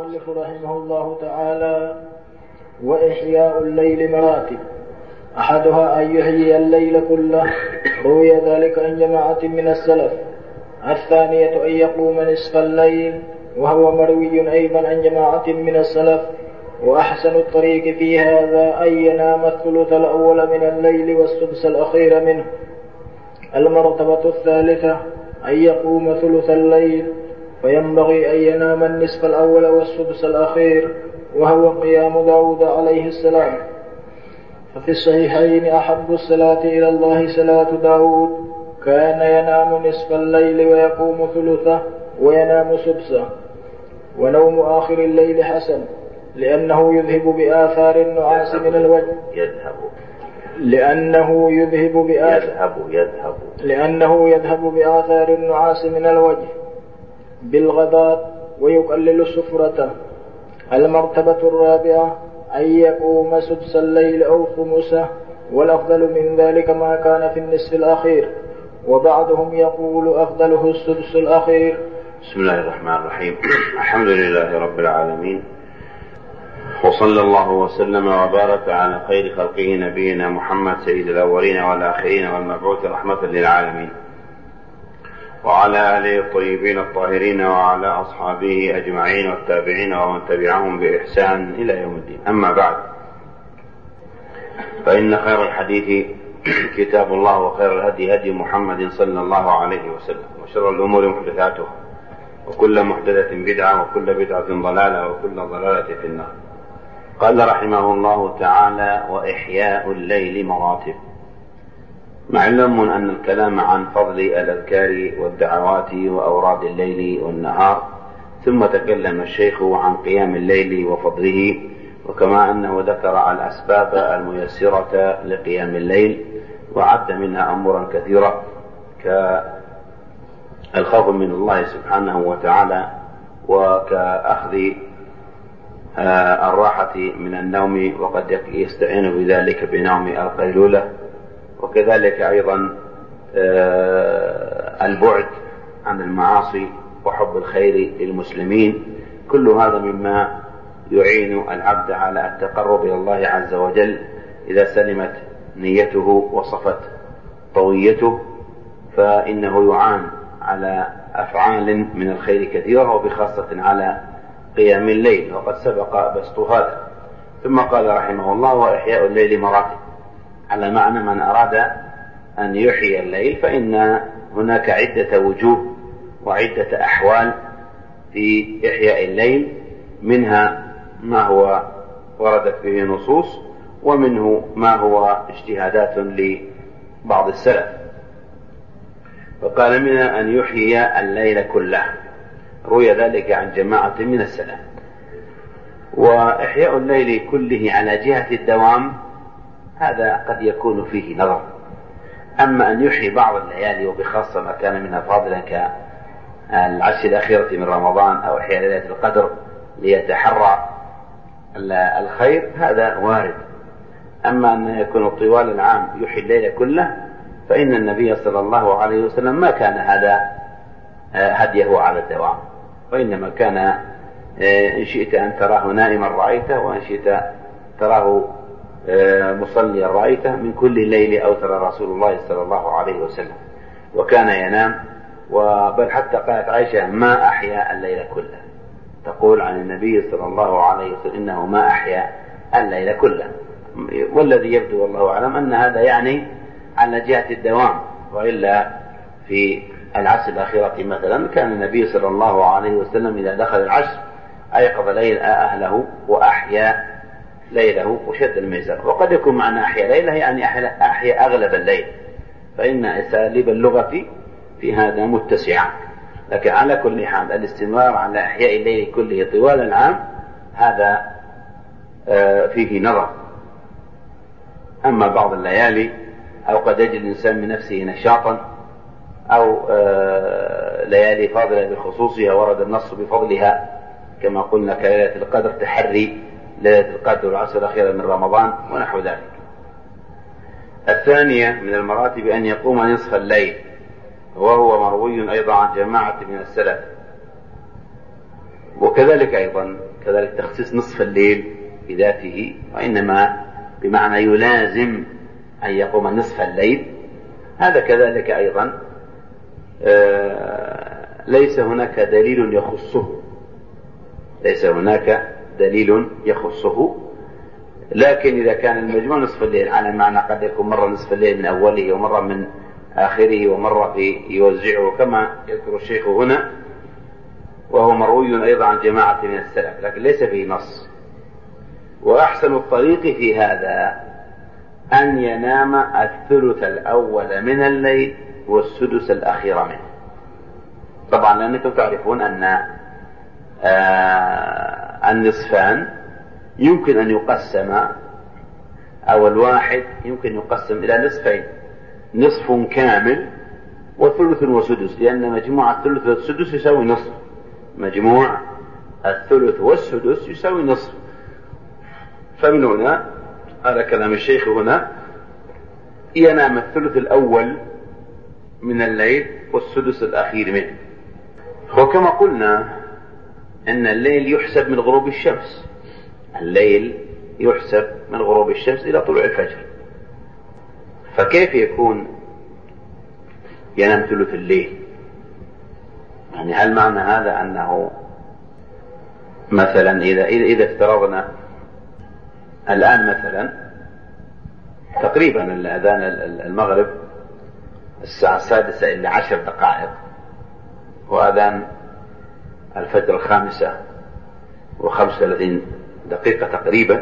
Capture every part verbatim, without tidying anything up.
المؤلف رحمه الله تعالى: وإحياء الليل مراتب، أحدها أن يحيي الليل كله، روي ذلك عن جماعة من السلف. الثانية أن يقوم نصف الليل، وهو مروي أيضا عن جماعة من السلف. وأحسن الطريق في هذا أن ينام الثلث الأول من الليل والسدس الأخير منه. المرتبة الثالثة أن يقوم ثلث الليل، فينبغي أن ينام النصف الأول والسدس الأخير، وهو قيام داود عليه السلام. ففي الصحيحين: أحب الصلاة إلى الله صلاة داود، كان ينام نصف الليل ويقوم ثلثه وينام سدسه. ونوم آخر الليل حسن، لأنه يذهب بآثار النعاس من الوجه يذهب لأنه يذهب بآثار يذهب يذهب لأنه يذهب بآثار النعاس من الوجه بالغداة ويقلل السفرة. المرتبة الرابعة أن يقوم سدس الليل أو خمسه، والأفضل من ذلك ما كان في النصف الأخير، وبعضهم يقول أفضله السدس الأخير. بسم الله الرحمن الرحيم. الحمد لله رب العالمين، وصلى الله وسلم وبارك على خير خلقه نبينا محمد سيد الأولين والآخرين والمبعوث رحمة للعالمين، وعلى آله الطيبين الطاهرين وعلى أصحابه أجمعين والتابعين ومن تبعهم بإحسان إلى يوم الدين. أما بعد، فإن خير الحديث كتاب الله، وخير الهدي هدي محمد صلى الله عليه وسلم، وشر الأمور محدثاتها، وكل محدثة بدعة، وكل بدعة ضلالة، وكل ضلالة في النار. قال رحمه الله تعالى: وإحياء الليل مراتب. معلوم أن الكلام عن فضل الأذكار والدعوات وأوراد الليل والنهار، ثم تكلم الشيخ عن قيام الليل وفضله، وكما أنه ذكر الأسباب الميسرة لقيام الليل، وعد منها أمورا كثيرة كالخوف من الله سبحانه وتعالى، وكأخذ الراحة من النوم، وقد يستعين بذلك بنوم القيلولة، وكذلك أيضا البعد عن المعاصي وحب الخير للمسلمين. كل هذا مما يعين العبد على التقرب إلى الله عز وجل إذا سلمت نيته وصفت طويته، فإنه يعان على أفعال من الخير كثيرة، وبخاصة على قيام الليل، وقد سبق بسط هذا. ثم قال رحمه الله: وإحياء الليل مراتب، على معنى من أراد أن يحيي الليل فإن هناك عدة وجوه وعدة أحوال في إحياء الليل، منها ما هو وردت به نصوص، ومنه ما هو اجتهادات لبعض السلف. فقال: منها أن يحيي الليل كله، روي ذلك عن جماعة من السلف. وإحياء الليل كله على جهة الدوام هذا قد يكون فيه نظر. أما أن يحيي بعض الليالي، وبخاصة ما كان منها فاضلا كالعشر الأخيرة من رمضان أو إحياء ليلة القدر ليتحرى الخير، هذا وارد. أما أن يكون طوال العام يحيي الليل كله، فإن النبي صلى الله عليه وسلم ما كان هذا هديه على الدوام، وإنما كان إن شئت أن تراه نائما رأيته، وإن شئت تراه مصليا رأيته. من كل ليل أوتر رسول الله صلى الله عليه وسلم، وكان ينام. وبل حتى قالت عائشة: ما أحيا الليل كله، تقول عن النبي صلى الله عليه وسلم إنه ما أحيا الليل كله. والذي يبدو والله أعلم أن هذا يعني على جهة الدوام، وإلا في العشر الأخيرة مثلا كان النبي صلى الله عليه وسلم إذا دخل العشر أيقظ ليل أهله وأحيا ليله وشد الميزان. وقد يكون معنى أحيا ليله يعني أحيا أغلب الليل، فإن أساليب اللغة في هذا متسعة. لكن على كل حال الاستمرار على إحياء الليل كله طوال العام هذا فيه نظر. أما بعض الليالي، أو قد يجد الإنسان من نفسه نشاطا، أو ليالي فاضلة بخصوصها ورد النص بفضلها، كما قلنا كليلة القدر، تحري ليلة القدر والعشر الأخيرة من رمضان ونحو ذلك. الثانية من المراتب أن يقوم نصف الليل، وهو مروي أيضا عن جماعة من السلف. وكذلك أيضا كذلك تخصيص نصف الليل بذاته، وإنما بمعنى يلازم أن يقوم نصف الليل، هذا كذلك أيضا ليس هناك دليل يخصه ليس هناك دليل يخصه لكن إذا كان المجموع نصف الليل على معنى قد يكون مرة نصف الليل من أوله ومرة من آخره ومرة في يوزعه كما يذكر الشيخ هنا، وهو مروي أيضا عن جماعة من السلف لكن ليس فيه نص. وأحسن الطريق في هذا أن ينام الثلث الأول من الليل والسدس الأخير منه. طبعا لأنكم تعرفون أن آه النصفان يمكن أن يقسم، أو الواحد يمكن يقسم إلى نصفين، نصف كامل وثلث وسدس، لأن مجموع الثلث والسدس يساوي نصف، مجموع الثلث والسدس يساوي نصف. فمن هنا هذا كلام الشيخ هنا ينام الثلث الأول من الليل والسدس الأخير منه. وكما قلنا أن الليل يحسب من غروب الشمس، الليل يحسب من غروب الشمس إلى طلوع الفجر، فكيف يكون ينام ثلث الليل؟ يعني هل معنى هذا أنه مثلا إذا إذا افترضنا الآن مثلا تقريبا الأذان المغرب الساعة السادسة إلى عشر دقائق، وأذان الفجر الخامسة وخمس وثلاثين دقيقة تقريبا،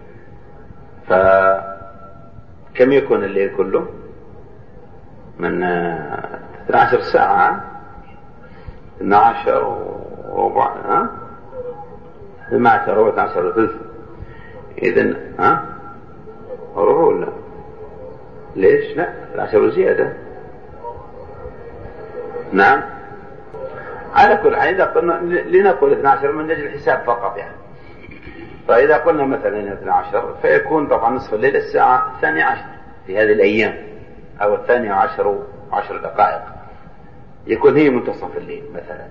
فكم يكون الليل كله؟ من اثنتا عشرة ساعة، اثنا عشر وربع، ها اثنا عشر وربع، اثنا عشر وثلث، إذن ها ربع ولا ليش؟ لا اثنا عشر وزيادة. نعم على كل حال إذا قلنا لنقول اثنا عشر من أجل الحساب فقط يعني، فإذا قلنا مثلا اثنا عشر فيكون طبعا نصف الليل الساعة الثانية عشر في هذه الأيام، أو الثانية عشر وعشر دقائق، يكون هي منتصف الليل مثلا.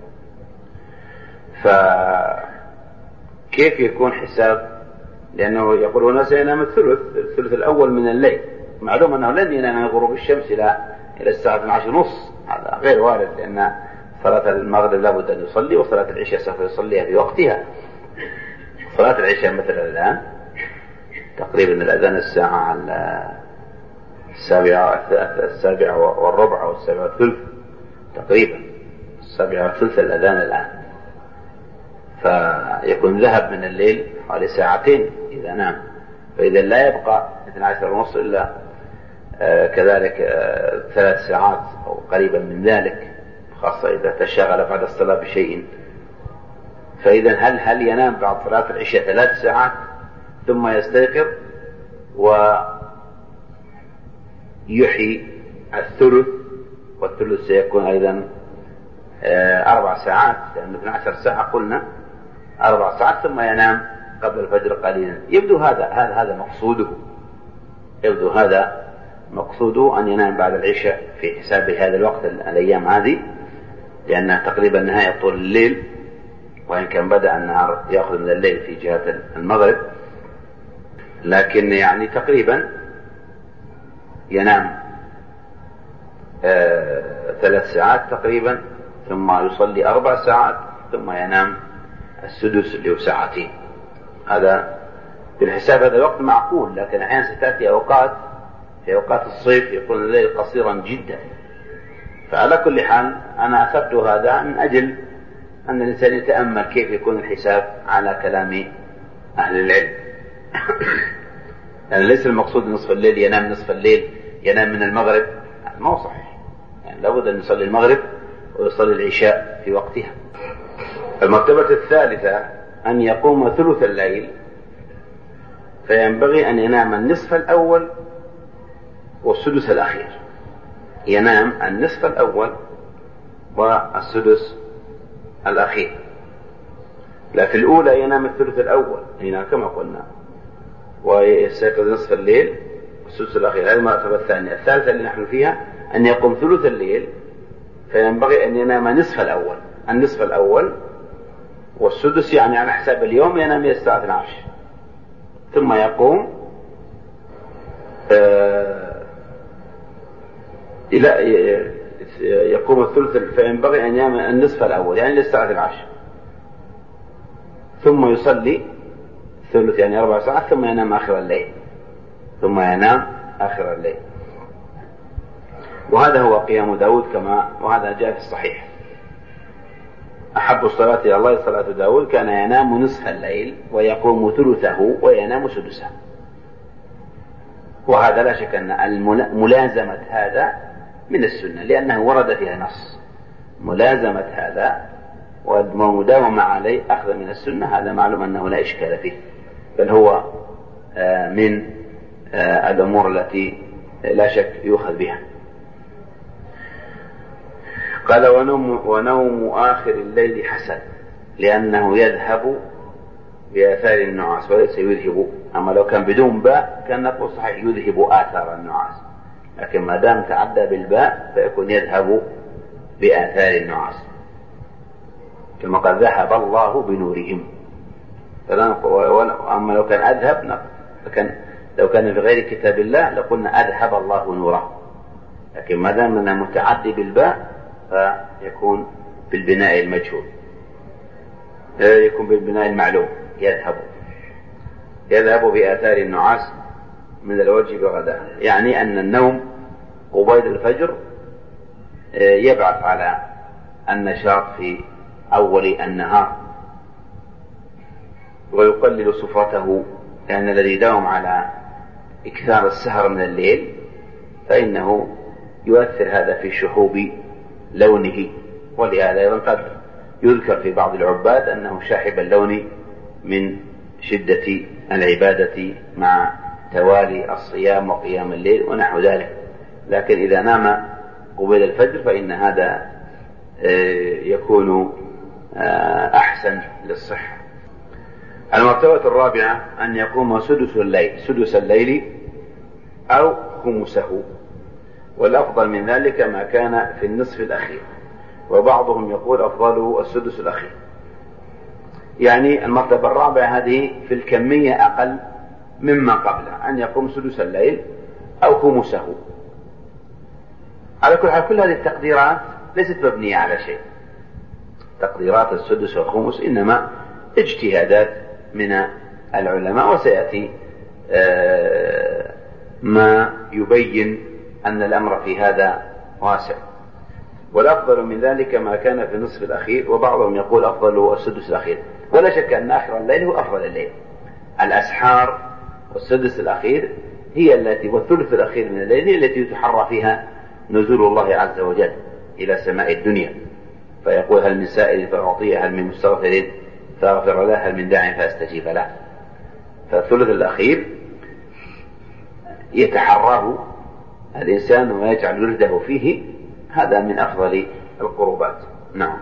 فكيف يكون حساب؟ لأنه يقول هنا سينام الثلث الثلث الأول من الليل، معلوم أنه لن ينام من غروب الشمس إلى إلى الساعة اثنتا عشرة ونصف، هذا غير وارد، لأن صلاة المغرب لابد أن يصلي، وصلاة العشاء سوف يصليها في وقتها. صلاة العشاء مثلا الآن تقريبا الأذان الساعة السابعة السابعة والربع أو السابعة والثلث تقريبا، السابعة والثلث الأذان الآن، فيكون ذهب من الليل حوالي ساعتين إذا نام، فإذا لا يبقى اثنا عشر ونصف إلا آه كذلك آه ثلاث ساعات أو قريبا من ذلك، خاصة إذا تشغل بعد الصلاة بشيء. فإذا هل هل ينام بعد صلاة العشاء ثلاث ساعات ثم يستيقظ ويحيي الثلث، والثلث سيكون أيضا آه أربع ساعات، لأن اثنا عشر ساعة قلنا أربع ساعات، ثم ينام قبل الفجر قليلا. يبدو هذا هذا هذا مقصوده، يبدو هذا مقصوده أن ينام بعد العشاء في حساب هذا الوقت الأيام هذه، لأنها تقريبا نهاية طول الليل، وإن كان بدأ النهار يأخذ من الليل في جهة المغرب، لكن يعني تقريبا ينام آه ثلاث ساعات تقريبا، ثم يصلي أربع ساعات، ثم ينام السدس اللي هو ساعتين. هذا بالحساب هذا الوقت معقول، لكن أحيانا ستأتي أوقات في أوقات الصيف يكون الليل قصيرا جدا. فعلى كل حال أنا أخذت هذا من أجل أن الإنسان يتأمل كيف يكون الحساب على كلام أهل العلم. يعني ليس المقصود نصف الليل ينام نصف الليل ينام من المغرب، ما هو صحيح، يعني لابد أن يصلي المغرب ويصلي العشاء في وقتها. المرتبة الثالثة أن يقوم ثلث الليل، فينبغي أن ينام النصف الأول والسدس الأخير، ينام النصف الأول والسدس الأخير. لا في الأولى ينام الثلث الأول هنا كما قلنا، ويستيقظ نصف الليل والسدس الأخير، هذه المرتبة الثانية. الثالثة اللي نحن فيها أن يقوم ثلث الليل، فينبغي أن ينام نصف الأول النصف الأول والسدس يعني على حساب اليوم ينام إلى الساعة اثنتي عشرة ثم يقوم آه إلى يقوم الثلث، فينبغي أن ينام النصف الأول يعني للساعة اثنتي عشرة، ثم يصلي الثلث يعني أربع ساعات، ثم ينام آخر الليل ثم ينام آخر الليل. وهذا هو قيام داود كما وهذا جاء في الصحيح: أحب الصلاة إلى الله صلاة داود، كان ينام نصف الليل ويقوم ثلثه وينام سدسه. وهذا لا شك أن ملازمة هذا من السنة، لأنه ورد فيها نص. ملازمة هذا والمداومة عليه أخذ من السنة، هذا معلوم أنه لا إشكال فيه، بل هو من الأمور التي لا شك يؤخذ بها. قال: ونوم, ونوم آخر الليل حسن، لأنه يذهب بآثار النعاس وليس يذهب. أما لو كان بدون باء كان نقول صحيح يذهب آثار النعاس، لكن ما دام تعدى بالباء فيكون يذهب بآثار النعاس، كما قال: ذهب الله بنورهم. أما لو كان أذهب لكن لو كان في غير كتاب الله لقلنا أذهب الله نوره، لكن ما دام أنه متعدي بالباء فيكون بالبناء المجهول، يكون بالبناء المعلوم. يذهب يذهب بآثار النعاس من الوجه بغداء، يعني أن النوم قبيل الفجر يبعث على النشاط في أول النهار ويقلل صفرته، لأن الذي داوم على إكثار السهر من الليل فإنه يؤثر هذا في شحوب لونه. ولهذا قد يذكر في بعض العباد أنه شاحب اللون من شدة العبادة مع توالي الصيام وقيام الليل ونحو ذلك. لكن إذا نام قبيل الفجر فإن هذا يكون أحسن للصحة. المرتبة الرابعة أن يقوم سدس الليل سدس الليل أو خمسه، والأفضل من ذلك ما كان في النصف الأخير، وبعضهم يقول أفضله السدس الأخير. يعني المرتبة الرابعة هذه في الكمية أقل مما قبله، أن يقوم سدس الليل أو خمسه. على كل حال كل هذه التقديرات ليست مبنية على شيء، تقديرات السدس والخمس إنما اجتهادات من العلماء، وسيأتي ما يبين أن الأمر في هذا واسع. والأفضل من ذلك ما كان في النصف الأخير، وبعضهم يقول أفضل السدس الأخير. ولا شك أن آخر الليل هو أفضل الليل. الأسحار والسدس الأخير هي التي والثلث الأخير من الليل هي التي يتحرى فيها نزول الله عز وجل إلى سماء الدنيا، فيقول: هل من سائل فأعطيه، هل من مستغفر فأغفر له، هل من داع فأستجيب له. فالثلث الأخير يتحراه الإنسان ويجعل ورده فيه، هذا من أفضل القربات. نعم.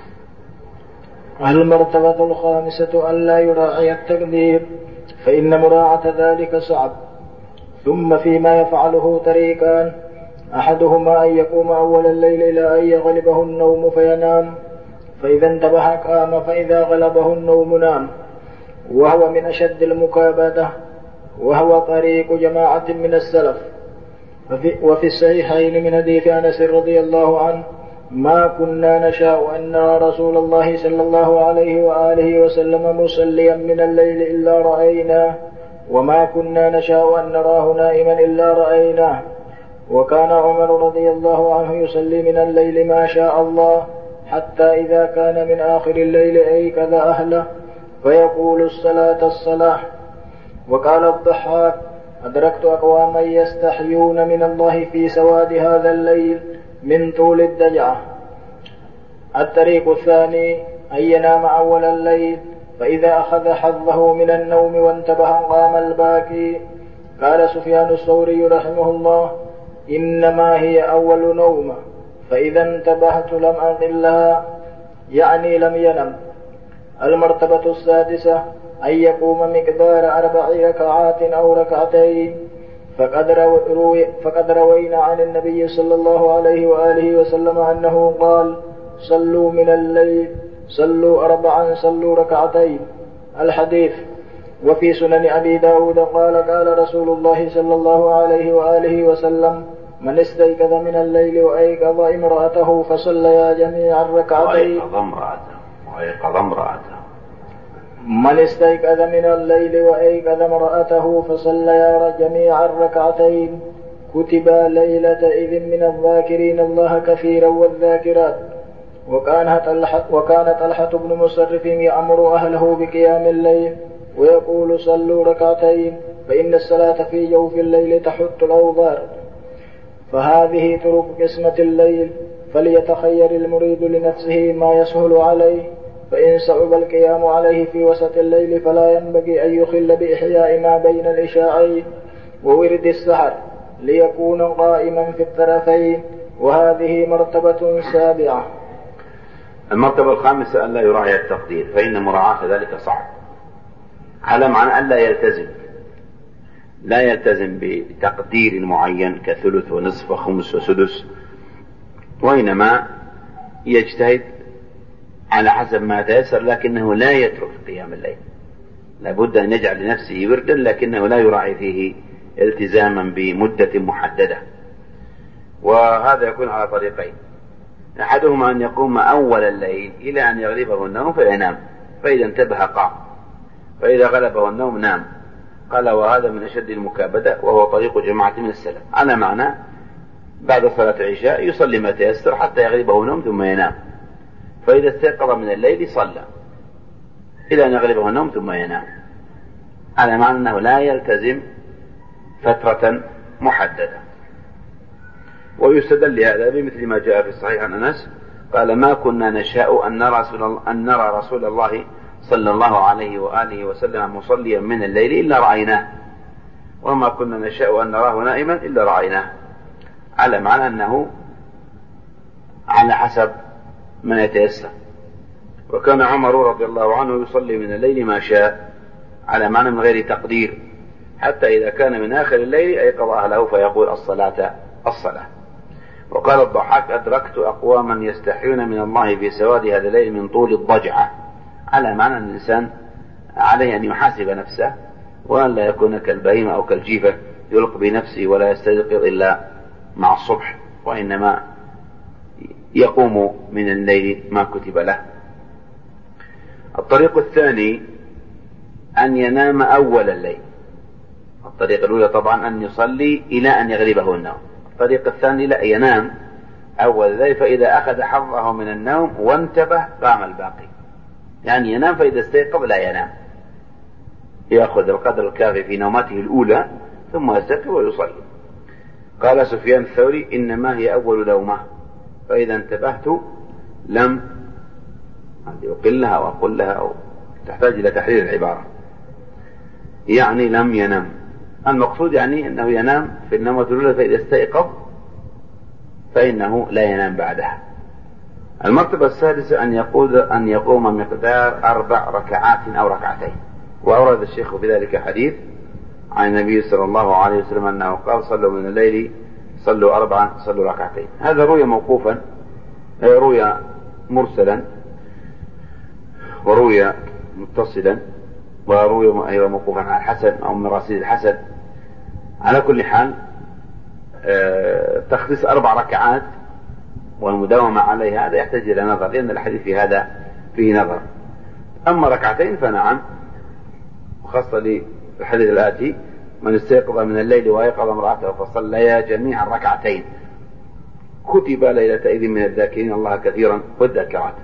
المرتبة الخامسة أن لا يراعي التقدير، فإن مراعاة ذلك صعب. ثم فيما يفعله طريقان: أحدهما أن يقوم أول الليل إلى أن يغلبه النوم فينام، فإذا انتبه قام، فإذا غلبه النوم نام، وهو من أشد المكابدة، وهو طريق جماعة من السلف. وفي الصحيحين من حديث أنس رضي الله عنه: ما كنا نشاء أن نرى رسول الله صلى الله عليه وآله وسلم مصليا من الليل إلا رأيناه، وما كنا نشاء أن نراه نائما إلا رأيناه. وكان عمر رضي الله عنه يصلي من الليل ما شاء الله، حتى إذا كان من آخر الليل أيقظ أهله فيقول: الصلاة الصلاة. وقال الضحاك: أدركت أقواما يستحيون من الله في سواد هذا الليل من طول الدجعة. الطريق الثاني أن ينام أول الليل، فإذا أخذ حظه من النوم وانتبه قام الباكي. قال سفيان الثوري رحمه الله: إنما هي أول نومة، فإذا انتبهت لم أقلها، يعني لم ينم. المرتبة السادسة أن يقوم مقدار أربع ركعات أو ركعتين، فقد, روي فقد روينا عن النبي صلى الله عليه وآله وسلم أنه قال: صلوا من الليل صلوا أربعا صلوا ركعتين. الحديث. وفي سنن أبي داود قال قال رسول الله صلى الله عليه وآله وسلم من استيقظ من الليل وأيقظ امرأته فصليا جميعا ركعتين وأيقظ امرأته وأيقظ امرأته من استيقظ من الليل وأيقظ امرأته فصليا جميعا ركعتين كتبا ليلة إذ من الذاكرين الله كثيرا والذاكرات. وكان طلحة وكان طلحة بن مصرف يأمر أهله بقيام الليل ويقول صلوا ركعتين فإن الصلاة في جوف الليل تحط الأوضار. فهذه طرق قسمة الليل، فليتخير المريد لنفسه ما يسهل عليه، فإن صعب القيام عليه في وسط الليل فلا ينبغي أن يخل بإحياء ما بين العشاءين وورد السحر ليكون قائما في الطرفين، وهذه مرتبة سابعة. المرتبة الخامسة أن لا يراعي التقدير، فإن مراعاة ذلك صعب، على معنى أن لا يلتزم لا يلتزم بتقدير معين كثلث ونصف وخمس وسدس، وإنما يجتهد على حسب ما تيسر، لكنه لا يترك قيام الليل، لابد أن يجعل لنفسه وردا، لكنه لا يراعي فيه التزاما بمدة محددة. وهذا يكون على طريقين: أحدهما أن يقوم أول الليل إلى أن يغلبه النوم فينام، فإذا انتبه قام، فإذا غلبه النوم نام. قال وهذا من أشد المكابدة، وهو طريق جماعة من السلف، على معنى بعد صلاة العشاء يصلي ما تيسر حتى يغلبه النوم ثم ينام، فإذا استيقظ من الليل صلى إلى أن يغلبه النوم ثم ينام، على معنى أنه لا يلتزم فترة محددة. ويستدل لهذا بمثل ما جاء في الصحيح عن أنس قال ما كنا نشاء أن نرى رسول الله, أن نرى رسول الله صلى الله عليه وآله وسلم مصليا من الليل إلا رأيناه، وما كنا نشاء أن نراه نائما إلا رأيناه، على معنى أنه على حسب ما يتيسر. وكان عمر رضي الله عنه يصلي من الليل ما شاء، على معنى من غير تقدير، حتى إذا كان من آخر الليل أيقظ أهله فيقول الصلاة الصلاة. وقال الضحاك أدركت أقواما يستحيون من الله في سواد هذا الليل من طول الضجعة، على معنى أن الإنسان عليه أن يحاسب نفسه، وأن لا يكون كالبهيمة أو كالجيفة يلق بنفسه ولا يستيقظ إلا مع الصبح، وإنما يقوم من الليل ما كتب له. الطريق الثاني أن ينام أول الليل. الطريقة الأولى طبعا أن يصلي إلى أن يغلبه النوم، الطريقة الثانية لا، ينام أول الليل، فإذا أخذ حظه من النوم وانتبه قام الباقي، يعني ينام فإذا استيقظ لا ينام، يأخذ القدر الكافي في نومته الأولى ثم يستيقظ ويصلي. قال سفيان الثوري إنما هي أول نومة، فإذا انتبهت لم أقلها وأقول لها أو تحتاج إلى تحرير العبارة، يعني لم ينام، المقصود يعني أنه ينام في النومة الأولى، فإذا استيقظ فإنه لا ينام بعدها. المرتبة السادسة أن يقود أن يقوم مقدار أربع ركعات أو ركعتين. وأورد الشيخ في ذلك حديث عن النبي صلى الله عليه وسلم أنه قال صلوا من الليل صلوا أربعا صلوا ركعتين. هذا روي موقوفا، روي مرسلا، وروي متصلا، وروي أيضا موقوفا على الحسن أو مراسيل الحسن. على كل حال تخصيص أربع ركعات والمداومة عليها هذا يحتاج إلى نظر، لأن الحديث في هذا فيه نظر. أما ركعتين فنعم، خاصة للحديث الآتي من استيقظ من الليل وأيقظ امرأته فصليا جميعا ركعتين كتب ليلة إذ من الذاكرين الله كثيرا والذاكرات.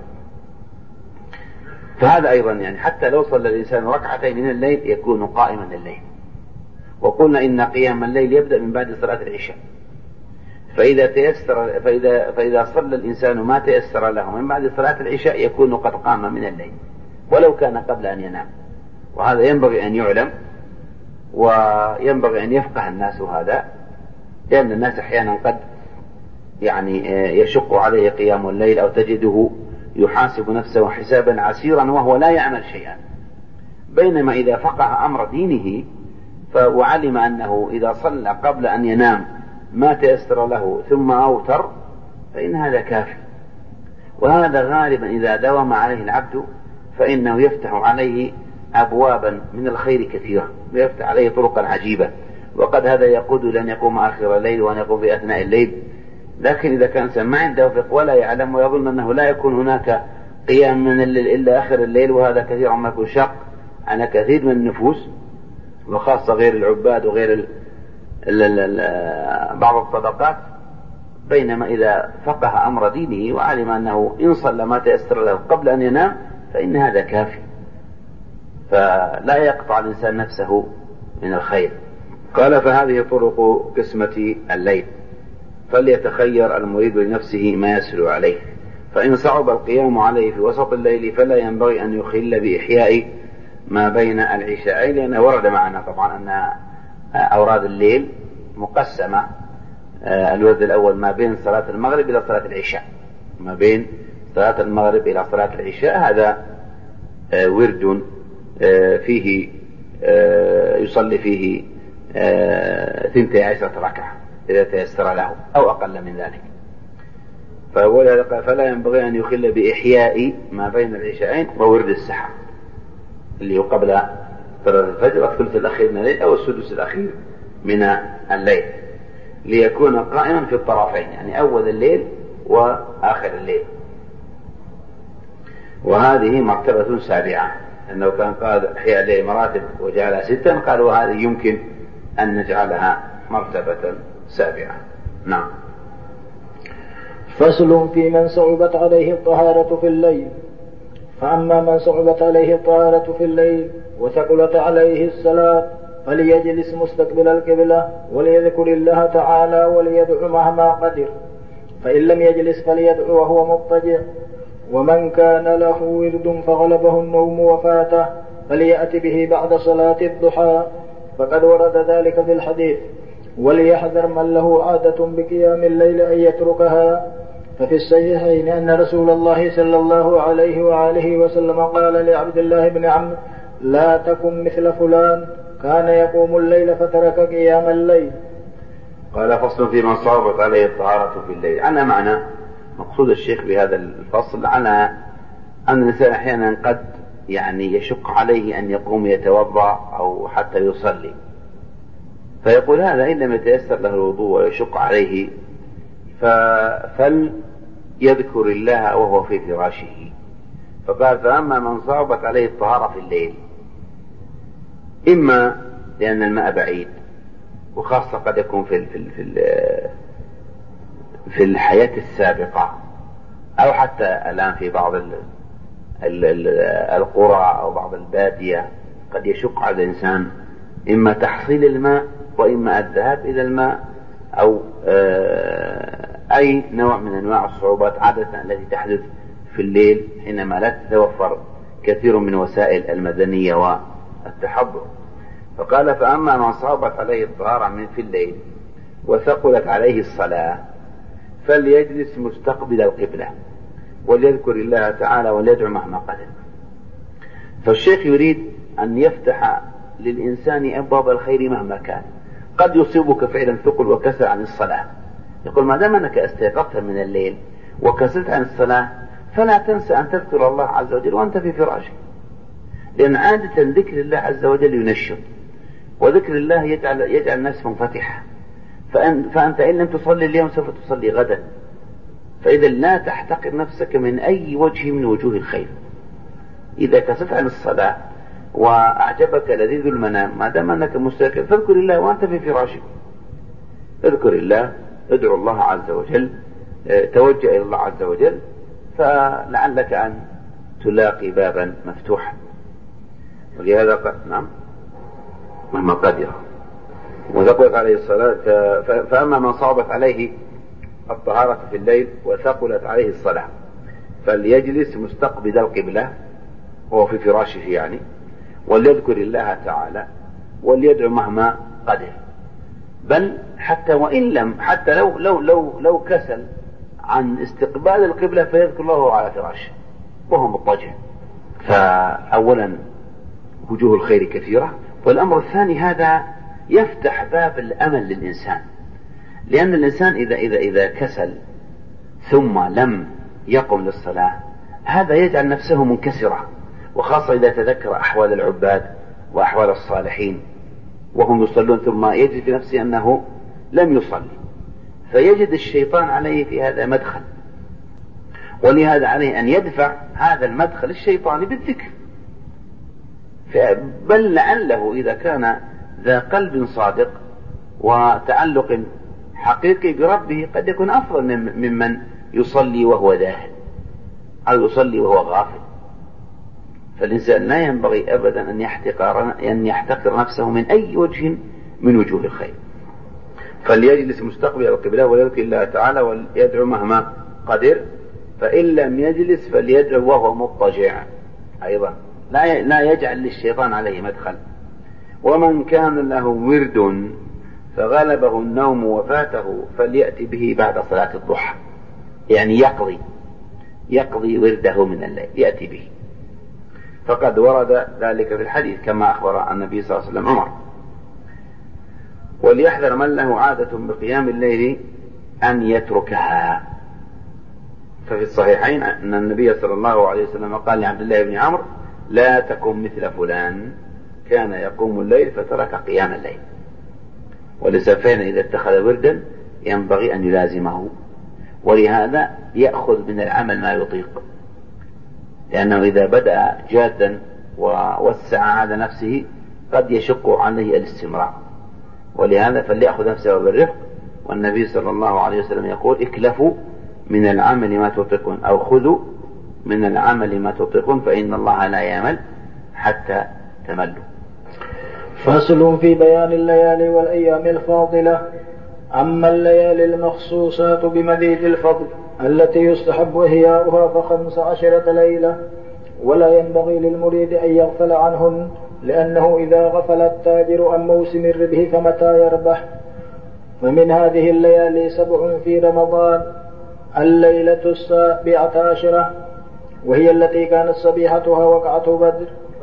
فهذا أيضا يعني حتى لو صلى الإنسان ركعتين من الليل يكون قائما الليل. وقلنا إن قيام الليل يبدأ من بعد صلاة العشاء، فإذا تيسر فإذا فإذا صلى الإنسان ما تيسر له من بعد صلاة العشاء يكون قد قام من الليل ولو كان قبل أن ينام. وهذا ينبغي أن يعلم، وينبغي أن يفقه الناس هذا، لأن الناس أحيانا قد يعني يشق عليه قيام الليل، أو تجده يحاسب نفسه حسابا عسيرا وهو لا يعمل شيئا، بينما إذا فقه أمر دينه وعلم أنه إذا صلى قبل أن ينام ما تيسر له ثم أوتر فإن هذا كافي. وهذا غالبا إذا داوم عليه العبد فإنه يفتح عليه أبوابا من الخير كثيرة، ويفتح عليه طرقا عجيبة، وقد هذا يقود لأن يقوم آخر الليل وأن يقوم في أثناء الليل. لكن إذا كان إنسان ما عنده فقه ولا يعلم ويظن أنه لا يكون هناك قيام من الليل إلا آخر الليل، وهذا كثيرا ما يكون شق على كثير من النفوس، وخاصة غير العباد وغير ال ال ال بعض الطبقات، بينما إذا فقه أمر دينه وعلم أنه إن صلى ما تيسر له قبل أن ينام فإن هذا كافي، فلا يقطع الإنسان نفسه من الخير. قال فهذه طرق قسمة الليل، فليتخير المريد لنفسه ما يسهل عليه، فإن صعب القيام عليه في وسط الليل فلا ينبغي أن يخل بإحياء ما بين العشاءين، لأنه ورد معنا طبعا أن أوراد الليل مقسمة، الورد الأول ما بين صلاة المغرب إلى صلاة العشاء، ما بين صلاة المغرب إلى صلاة العشاء، هذا ورد فيه يصلي فيه ثنتي عشرة ركعة إذا تيسر له أو أقل من ذلك. فلا ينبغي أن يخل بإحياء ما بين العشاءين وورد السحر اللي هو قبل صلاة الفجر والثلث الأخير من الليل أو السدس الأخير من الليل، ليكون قائما في الطرفين، يعني أول الليل وآخر الليل. وهذه مرتبة سابعة، أنه كان قال إحياء الليل مراتب وجعلها ستا، قالوا هذه يمكن أن نجعلها مرتبة سابعة. نعم. فصل في من صعبت عليه الطهارة في الليل. فأما من صعبت عليه الطهارة في الليل وثقلت عليه الصلاة فليجلس مستقبل القبلة وليذكر الله تعالى وليدعو مهما قدر، فإن لم يجلس فليدعو وهو مضطجع. ومن كان له ورد فغلبه النوم وفاته فليأتي به بعد صلاة الضحى، فقد ورد ذلك في الحديث. وليحذر من له عادة بقيام الليل أن يتركها. ففي الصحيحين أن رسول الله صلى الله عليه وآله وسلم قال لعبد الله بن عمرو: لا تكن مثل فلان كان يقوم الليل فترك قيام الليل. قال فصل في من صعبت عليه الطهارة في الليل. أنا معنى مقصود الشيخ بهذا الفصل على أن الإنسان أحيانا قد يعني يشق عليه أن يقوم يتوضأ أو حتى يصلي، فيقول هذا إن لم يتيسر له الوضوء ويشق عليه فليذكر الله وهو في فراشه. فقال فأما من صعبت عليه الطهارة في الليل، إما لأن الماء بعيد، وخاصة قد يكون في في في, في الحياة السابقة، أو حتى الآن في بعض ال ال ال القرى أو بعض البادية قد يشق على الإنسان إما تحصيل الماء وإما الذهاب إلى الماء، أو أي نوع من أنواع الصعوبات عادة التي تحدث في الليل حينما لا تتوفر كثير من وسائل المدنية والتحضر. فقال فأما من صعبت عليه الطهارة من في الليل وثقلت عليه الصلاة فليجلس مستقبل القبلة وليذكر الله تعالى وليدعو مهما قدر. فالشيخ يريد أن يفتح للإنسان أبواب الخير مهما كان. قد يصيبك فعلا ثقل وكسل عن الصلاة، يقول ما دام أنك استيقظت من الليل وكسلت عن الصلاة فلا تنسى أن تذكر الله عز وجل وأنت في فراشك، لأن عادة ذكر الله عز وجل ينشط، وذكر الله يجعل, يجعل الناس منفتحة. فأنت إن لم تصلي اليوم سوف تصلي غدا، فإذا لا تحتقر نفسك من أي وجه من وجوه الخير. إذا كسلت عن الصلاة وأعجبك لذيذ المنام ما دام أنك مستيقظ فاذكر الله وأنت في فراشك، اذكر الله، ادعو الله عز وجل، توجه إلى الله عز وجل، فلعلك أن تلاقي بابا مفتوحا. ولهذا قد نعم مهما قدر وثقلت عليه الصلاة. فأما من صعبت عليه الطهارة في الليل وثقلت عليه الصلاة فليجلس مستقبل القبلة وهو في فراشه يعني، وليذكر الله تعالى وليدعو مهما قدر. بل حتى وإن لم حتى لو لو لو لو كسل عن استقبال القبلة فيذكر الله وهو على فراشه وهو مضطجع. فأولا وجوه الخير كثيرة، والأمر الثاني هذا يفتح باب الأمل للإنسان، لأن الإنسان إذا إذا إذا كسل ثم لم يقوم للصلاة، هذا يجعل نفسه منكسرة، وخاصة إذا تذكر أحوال العباد وأحوال الصالحين وهم يصلون ثم يجد في نفسه أنه لم يصلي، فيجد الشيطان عليه في هذا مدخل، ولهذا عليه أن يدفع هذا المدخل الشيطاني بالذكر. بل لعله إذا كان ذا قلب صادق وتعلق حقيقي بربه قد يكون أفضل ممن يصلي وهو ذاهل أو يصلي وهو غافل. فالإنسان لا ينبغي أبدا أن يحتقر, أن يحتقر نفسه من أي وجه من وجوه الخير، فليجلس مستقبل القبلة ويذكر الله تعالى وليدعو مهما قدر، فإن لم يجلس فليدعو وهو مضطجع أيضا، لا لا يجعل للشيطان عليه مدخل. ومن كان له ورد فغلبه النوم وفاته فليأتي به بعد صلاة الضحى، يعني يقضي يقضي ورده من الليل يأتي به، فقد ورد ذلك في الحديث كما أخبر النبي صلى الله عليه وسلم عمر. وليحذر من له عادة بقيام الليل أن يتركها، ففي الصحيحين أن النبي صلى الله عليه وسلم قال لعبد الله بن عمرو: لا تكن مثل فلان كان يقوم الليل فترك قيام الليل. ولسفين إذا اتخذ وردا ينبغي أن يلازمه، ولهذا يأخذ من العمل ما يطيق، لأنه إذا بدأ جادا ووسع على نفسه قد يشق عليه الاستمرار، ولهذا فليأخذ نفسه بالرفق. والنبي صلى الله عليه وسلم يقول: اكلفوا من العمل ما تطيقون، أو خذوا من العمل ما تطيقون فإن الله لا يمل حتى تملوا. فصل في بيان الليالي والأيام الفاضلة. أما الليالي المخصوصات بمزيد الفضل التي يستحب إحياؤها فخمس عشرة ليلة، ولا ينبغي للمريد أن يغفل عنهن، لأنه إذا غفل التاجر عن موسم الربح فمتى يربح. ومن هذه الليالي سبع في رمضان: الليلة السابعة عشرة وهي التي كانت صبيحتها وقعة بدر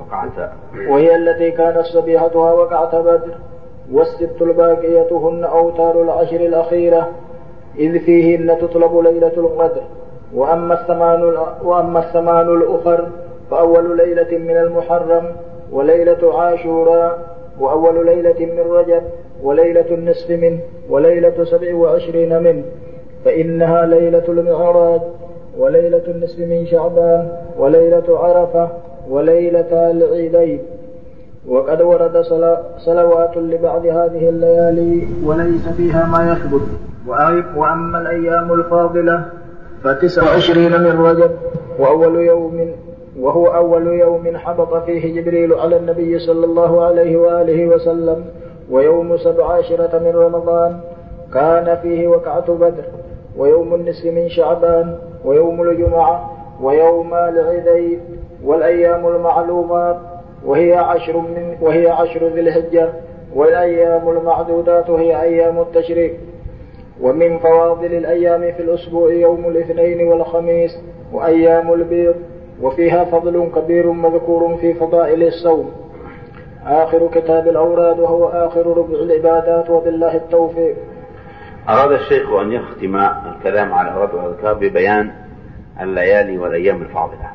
وهي التي كانت صبيحتها وقعة بدر والست الباقية هن أوتار العشر الأخيرة، إذ فيهن تطلب ليلة القدر. وأما الثمان وأما الثمان الأخر فأول ليلة من المحرم، وليلة عاشوراء، وأول ليلة من رجب، وليلة النصف منه، وليلة سبع وعشرين منه، فإنها ليلة المعراج، وليلة النصف من شعبان، وليلة عرفة، وليلة العيدين. وقد ورد صلوات لبعض هذه الليالي وليس فيها ما يثبت. وأما الأيام الفاضلة فتسع وعشرين من رجب، وأول يوم وهو أول يوم حبط فيه جبريل على النبي صلى الله عليه وآله وسلم، ويوم سبع عشرة من رمضان كان فيه وقعة بدر، ويوم النصف من شعبان، ويوم الجمعة، ويوم العيدين. والأيام المعلومات وهي عشر من وهي عشر ذي الحجة، والأيام المعدودات هي أيام التشريق. ومن فواضل الأيام في الأسبوع يوم الاثنين والخميس وأيام البيض، وفيها فضل كبير مذكور في فضائل الصوم. آخر كتاب الأوراد وهو آخر ربع العبادات، وبالله التوفيق. أراد الشيخ أن يختم الكلام على الأوراد والأذكار ببيان الليالي والأيام الفاضلة،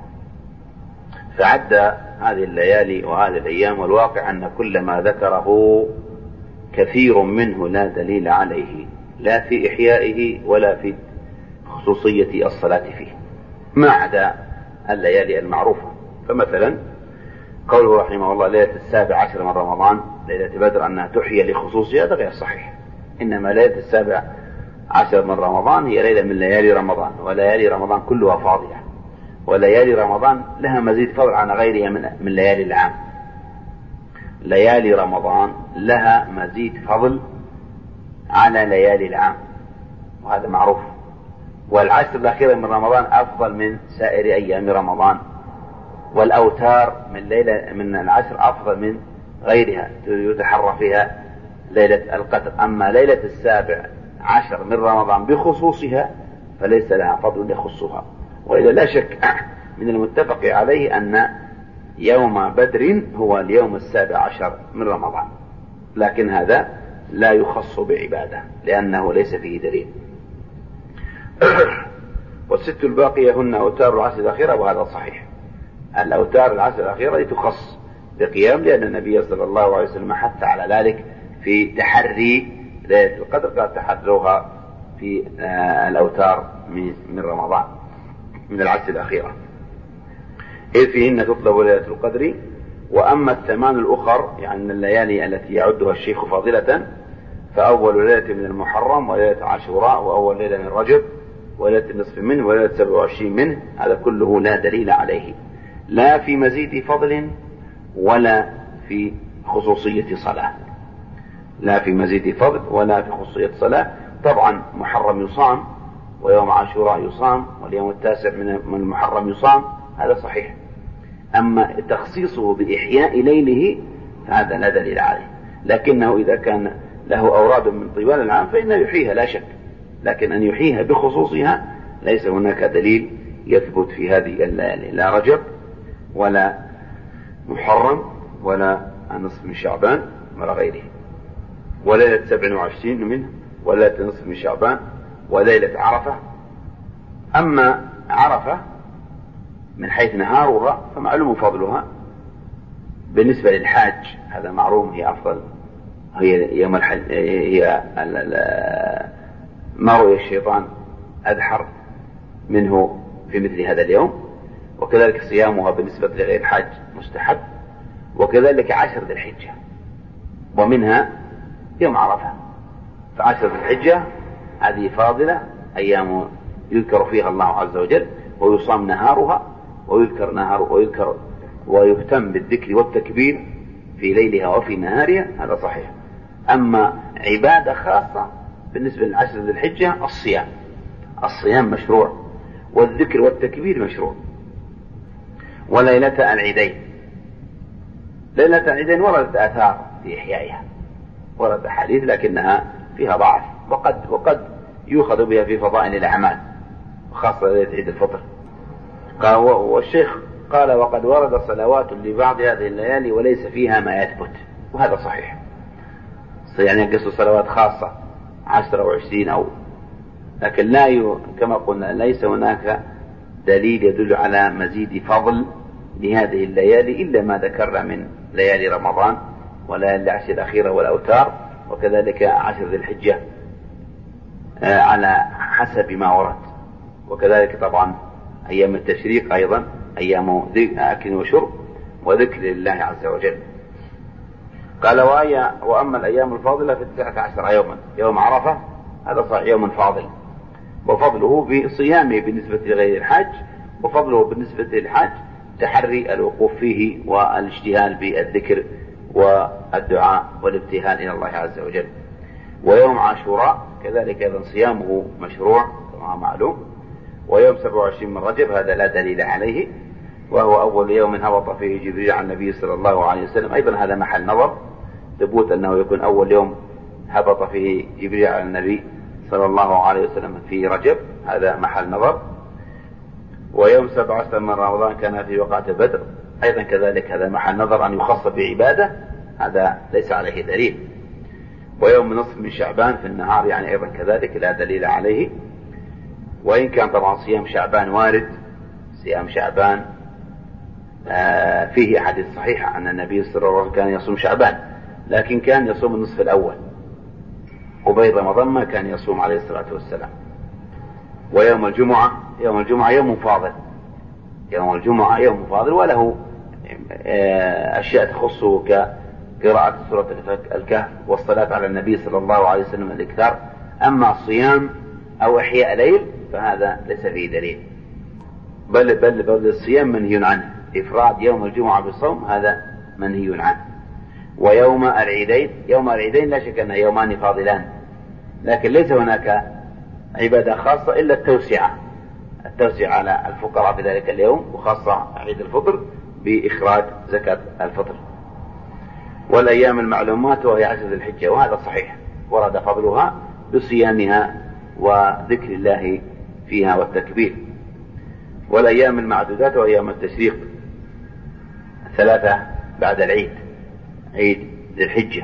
فعد هذه الليالي وهذه الأيام، والواقع أن كل ما ذكره كثير منه لا دليل عليه، لا في إحيائه ولا في خصوصية الصلاة فيه، ما عدا الليالي المعروفة. فمثلا قوله رحمه الله: ليلة السابع عشر من رمضان ليلة بدر أنها تحيى لخصوصها، هذا غير صحيح. إنما ليلة السابع عشر من رمضان هي ليلة من ليالي رمضان، وليالي رمضان كلها فاضلة، وليالي رمضان لها مزيد فضل عن غيرها من, من ليالي العام. ليالي رمضان لها مزيد فضل على ليالي العام، وهذا معروف. والعشر الأخيرة من رمضان أفضل من سائر أيام رمضان، والأوتار من ليلة من العشر أفضل من غيرها يتحرى فيها ليلة القدر. أما ليلة السابع عشر من رمضان بخصوصها فليس لها فضل يخصها. وإذا لا شك من المتفق عليه أن يوم بدر هو اليوم السابع عشر من رمضان، لكن هذا لا يخص بعبادة لأنه ليس فيه دليل. والست الباقية هن أوتار العشر الأخيرة، وهذا صحيح. الأوتار العشر الأخيرة تخص بقيام، لأن النبي صلى الله عليه وسلم حث على ذلك في تحري ليلة القدر، قال تحرروها في الأوتار من رمضان من العشر الأخيرة، إذ فيهن تطلب ليلة القدر. وأما الثمان الأخر يعني الليالي التي يعدها الشيخ فاضلة، فأول ليلة من المحرم، وليلة عاشوراء، وأول ليلة من رجب، وليلة النصف منه، وليلة سبع وعشرين منه، هذا كله لا دليل عليه، لا في مزيد فضل ولا في خصوصية صلاة، لا في مزيد فضل ولا في خصوصية صلاة. طبعا محرم يصام، ويوم عاشوراء يصام، واليوم التاسع من المحرم يصام، هذا صحيح. أما تخصيصه بإحياء ليله هذا لا دليل عليه، لكنه إذا كان له أوراد من طوال العام فإنه يحييها لا شك، لكن أن يحييها بخصوصها ليس هناك دليل يثبت في هذه الليالي، لا رجب ولا محرم ولا النصف من شعبان ولا غيره، وليلة سبع وعشرين منه، وليلة النصف من شعبان، وليلة عرفة. أما عرفة من حيث نهارها فمعلوم فضلها بالنسبة للحاج، هذا معروف، هي أفضل، هي يوم الحج، هي ما رؤي الشيطان أدحر منه في مثل هذا اليوم، وكذلك صيامها بالنسبة لغير الحاج مستحب، وكذلك عشر ذي الحجة، ومنها يوم عرفة. فعشر ذي الحجة هذه فاضلة، أيام يذكر فيها الله عز وجل، ويصام نهارها، ويذكر نهار ويذكر ويهتم بالذكر والتكبير في ليلها وفي نهارها، هذا صحيح. أما عبادة خاصة بالنسبة للعشر ذي الحجة الصيام، الصيام مشروع، والذكر والتكبير مشروع. وليلة العيدين، ليلة العيدين وردت آثار في إحيائها، ورد حديث لكنها فيها ضعف، وقد وقد يؤخذ بها في فضائل الأعمال، وخاصة ليلة عيد الفطر. قال والشيخ قال وقد ورد صلوات لبعض هذه الليالي وليس فيها ما يثبت، وهذا صحيح. يعني قصة صلوات خاصة عشرة وعشرين أو، لكن لا ي... كما قلنا ليس هناك دليل يدل على مزيد فضل لهذه الليالي إلا ما ذكرنا من ليالي رمضان وليالي العشر الأخيرة والأوتار، وكذلك عشر ذي الحجة على حسب ما ورد، وكذلك طبعا أيام التشريق أيضا أيام أكل وشرب وذكر لله عز وجل. قال وآية وأما الأيام الفاضلة في التسعة عشر يوما، يوم عرفة هذا صحيح يوم فاضل، وفضله بصيامه بالنسبة لغير الحاج، وفضله بالنسبة للحاج تحري الوقوف فيه والاجتهاد بالذكر والدعاء والابتهال إلى الله عز وجل. ويوم عاشوراء كذلك أيضا صيامه مشروع كما معلوم. ويوم سبع وعشرين من رجب هذا لا دليل عليه، وهو أول يوم هبط فيه جبريل عن النبي صلى الله عليه وسلم، أيضا هذا محل نظر، ثبوت أنه يكون أول يوم هبط فيه جبريل على النبي صلى الله عليه وسلم في رجب، هذا محل نظر. ويوم سبع عشر من رمضان كان في وقعة بدر، أيضا كذلك هذا محل نظر، أن يخص بعبادة هذا ليس عليه دليل. ويوم نصف من شعبان في النهار يعني أيضا كذلك لا دليل عليه، وإن كان طبعا صيام شعبان وارد، صيام شعبان آه فيه أحاديث صحيحة أن النبي صلى الله عليه وسلم كان يصوم شعبان، لكن كان يصوم النصف الأول، وبين رمضان ما كان يصوم عليه الصلاة والسلام. ويوم الجمعة، يوم الجمعة يوم فاضل، يوم الجمعة يوم فاضل، وله آه أشياء تخصه كقراءة سورة الكهف والصلاة على النبي صلى الله عليه وسلم الإكثار. أما الصيام أو إحياء ليل فهذا ليس فيه دليل، بل بل بل الصيام منهي عنه، إفراد يوم الجمعة بالصوم هذا منهي عنه. ويوم العيدين، يوم العيدين لا شك أنه يومان فاضلان، لكن ليس هناك عبادة خاصة إلا التوسعة، التوسعة على الفقراء في ذلك اليوم، وخاصة عيد الفطر بإخراج زكاة الفطر. والأيام المعلومات وهي عشر ذي الحجة، وهذا صحيح ورد فضلها بصيامها وذكر الله فيها والتكبير. والأيام المعدودات وهي يوم التشريق ثلاثة بعد العيد، عيد ذي الحجة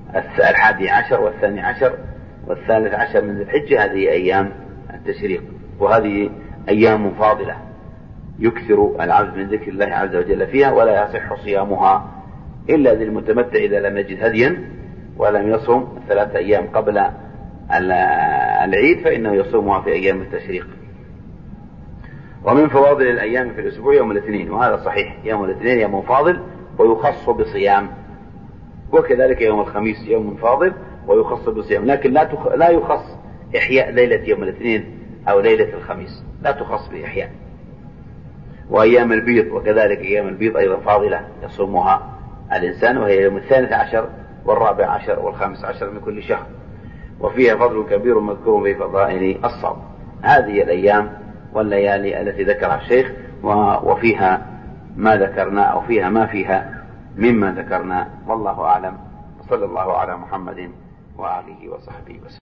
الحادي عشر والثاني عشر والثالث عشر من ذي الحجة، هذه أيام التشريق. وهذه أيام فاضلة يكثر العبد من ذكر الله عز وجل فيها، ولا يصح صيامها إلا للمتمتع إذا لم يجد هديا ولم يصم ثلاثة أيام قبل العيد فإنه يصومها في أيام التشريق. ومن فواضل الأيام في الأسبوع يوم الاثنين، وهذا صحيح، يوم الاثنين يوم فاضل ويخص بصيام، وكذلك يوم الخميس يوم فاضل ويخص بصيام، لكن لا تخ... لا يخص إحياء ليلة يوم الاثنين أو ليلة الخميس، لا تخص بإحياء. وأيام البيض وكذلك أيام البيض أيضا فاضلة يصومها الإنسان، وهي يوم الثالث عشر والرابع عشر والخامس عشر من كل شهر، وفيها فضل كبير مذكور في فضائل الصوم. هذه الأيام والليالي التي ذكرها الشيخ، وفيها ما ذكرنا أو فيها ما فيها مما ذكرنا، والله أعلم. صلى الله على محمد وآله وصحبه وسلم.